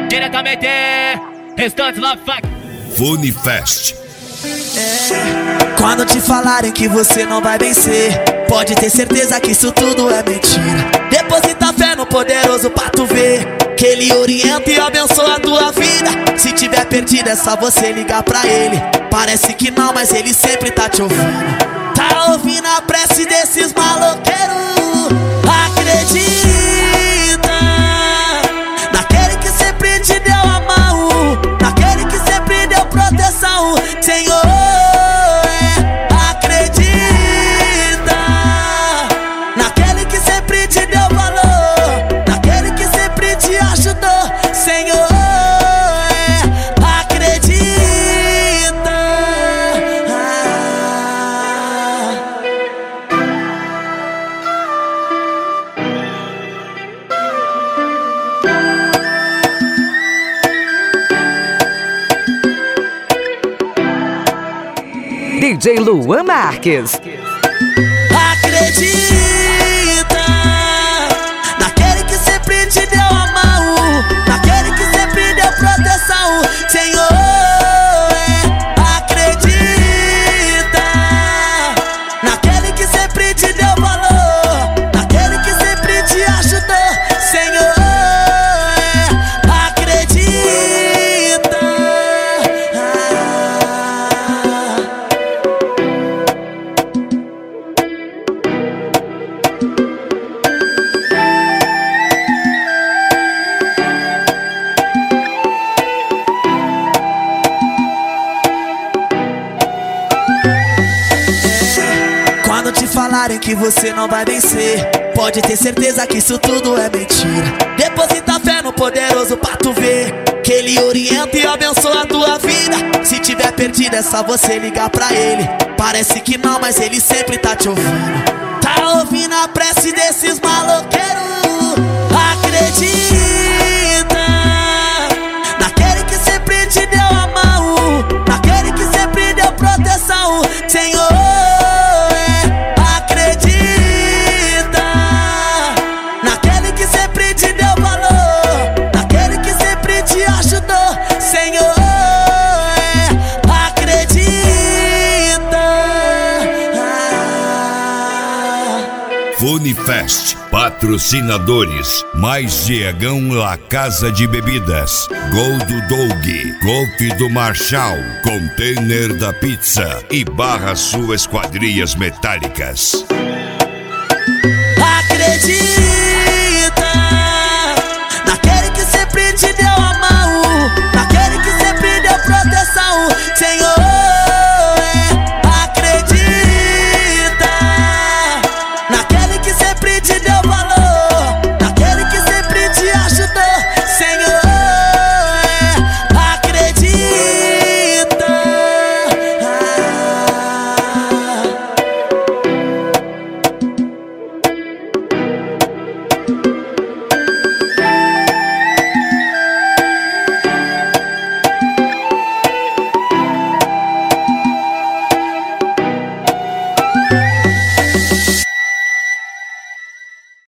Diretamente, Restante Love Funk. Funifest. Quando te falarem que você não vai vencer, pode ter certeza que isso tudo é mentira. Deposita fé no poderoso pra tu ver que ele orienta e abençoa a tua vida. Se tiver perdido é só você ligar pra ele. Parece que não, mas ele sempre tá te ouvindo. Tá ouvindo a prece desses maloqueiros. Acredita naquele que sempre te deu a mão, naquele que sempre deu proteção, Senhor. Acredita naquele que sempre te deu valor, naquele que sempre te ajudou, Senhor. DJ Luan Marques. Acredita naquele que sempre te deu a mão, naquele que sempre deu proteção, Senhor. Acredita naquele que sempre te deu valor, naquele que sempre te ajudou, Senhor. Quando te falarem que você não vai vencer, pode ter certeza que isso tudo é mentira. Deposita fé no poderoso pra tu ver que ele orienta e abençoa a tua vida. Se tiver perdido é só você ligar pra ele. Parece que não, mas ele sempre tá te ouvindo. Tá ouvindo a prece desses maloqueiros. Acredita naquele que sempre te deu a mão, naquele que sempre deu proteção, Senhor. Funifest, patrocinadores: Mais Diegão La Casa de Bebidas, Gol do Doug, Golpe do Marshall, Container da Pizza e Barra Sul Esquadrias Metálicas. Acredita naquele que sempre te deu a mão, naquele que sempre deu proteção, Senhor.